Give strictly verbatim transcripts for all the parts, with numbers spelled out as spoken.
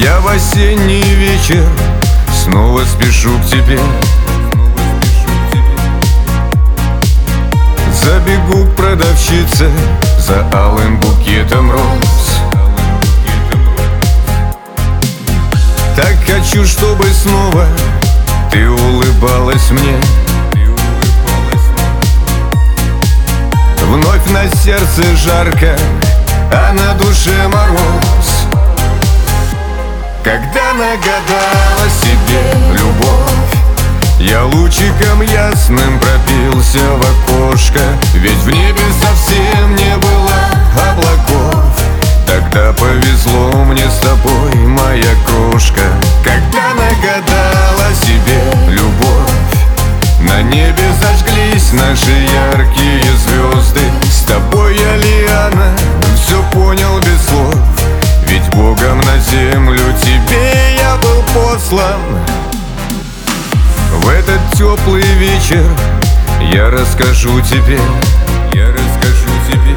Я в осенний вечер снова спешу к тебе. Забегу к продавщице за алым букетом роз. Так хочу, чтобы снова ты улыбалась мне. Вновь на сердце жарко, а на душе мороз. Когда нагадала себе любовь, я лучиком ясным пробился в окошко. Ведь в небе совсем не было облаков. Тогда повезло мне с тобой, моя крошка. Когда нагадала себе любовь, на небе зажглись наши яркие звезды. С тобой я, Лиана, все понял без слов. Ведь Богом на землю тебе я был послан. В этот теплый вечер я расскажу тебе, я расскажу тебе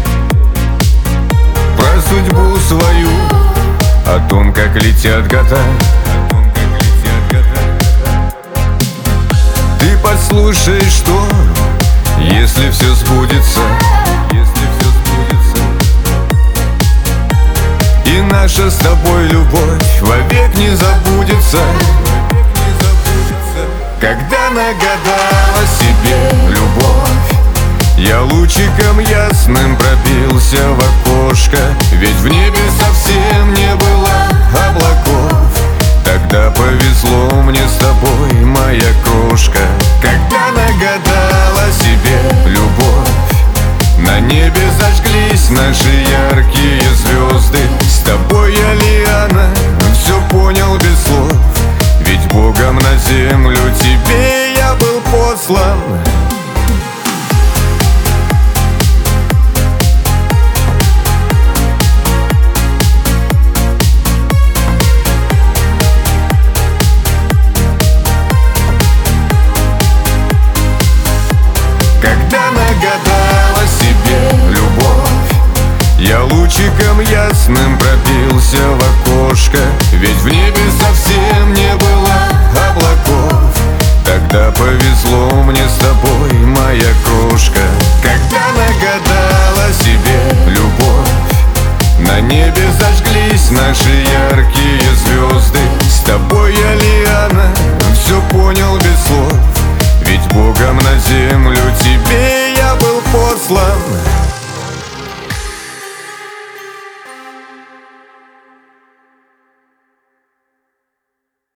про судьбу свою, о том, как летят года, о том, как летят года. Ты послушай, что, если все сбудется, если все сбудется, и наша с тобой любовь вовек не забудется. Когда нагадала себе любовь, я лучиком ясным пробился в окошко. Ведь в небе совсем не было облаков. Тогда повезло мне с тобой, моя крошка. Когда нагадала себе любовь, на небе зажглись наши яркие звезды. С тобой я, Лиана, все понял без слов. Ведь Богом на землю тебе я был послан. Когда нагадала себе любовь, я лучиком ясным пробился в окошко. Ведь в небе совсем не было облаков. Тогда повезло мне с тобой, моя крошка. Когда нагадала себе любовь, на небе зажглись наши яркие звезды. С тобой я, Лиана, все понял без слов. Ведь Богом на землю тебе я был послан.